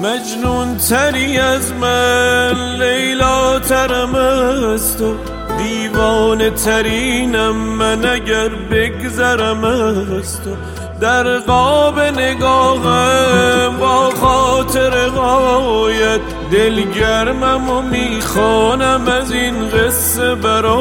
مجنون تری از من، لیلا ترم از تو، دیوانه ترینم من اگر بگذرم از تو. در قاب نگاهم با خاطر غایت دلگرمم و میخوانم از این قصه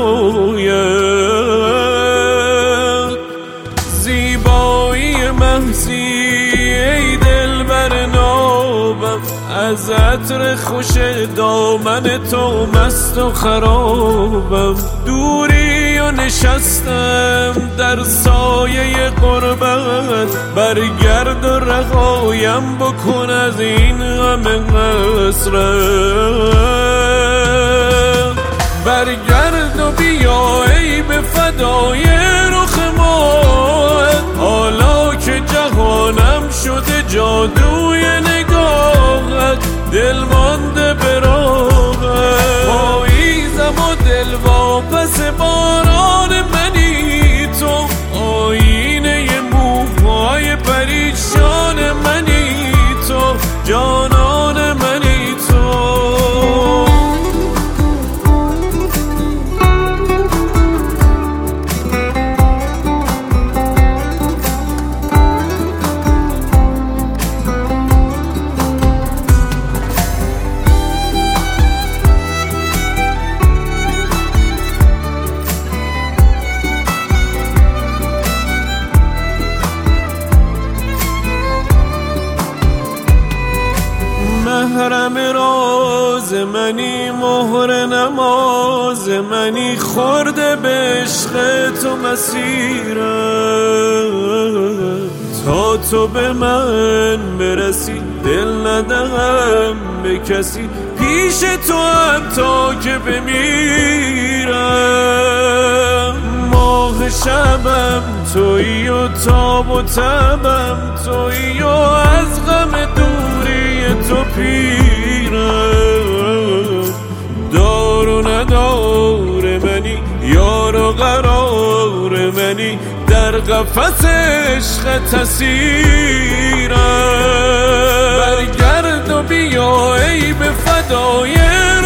برایت. زیبایی محضی ای دلبر نابم، از عطر خوش دامن تو مست و خرابم. دوری و نشستم در سایه قربت، برگرد و رهایم بکن از این غم حسرت. برگرد و بیا ای به فدای رخ مات، حالا که جهانم شده جادوی نگاهت، دل مانده به راهت. پاییزم و دل واپس باران منی تو، آینه موهای پریشان منی تو، جانان منی تو. محرم راز منی، مهر نماز منی، خورده به عشق تو مسیرم. تا تو به من برسی دل ندهم به کسی، پیش تو حتی که بمیرم. ماه شبم تویی و تاب و تبم تویی و از غم دوری تو پیرم. دار و ندار منی، یار و قرار منی، در قفس عشق اسیرم. برگرد و بیا ای به فدای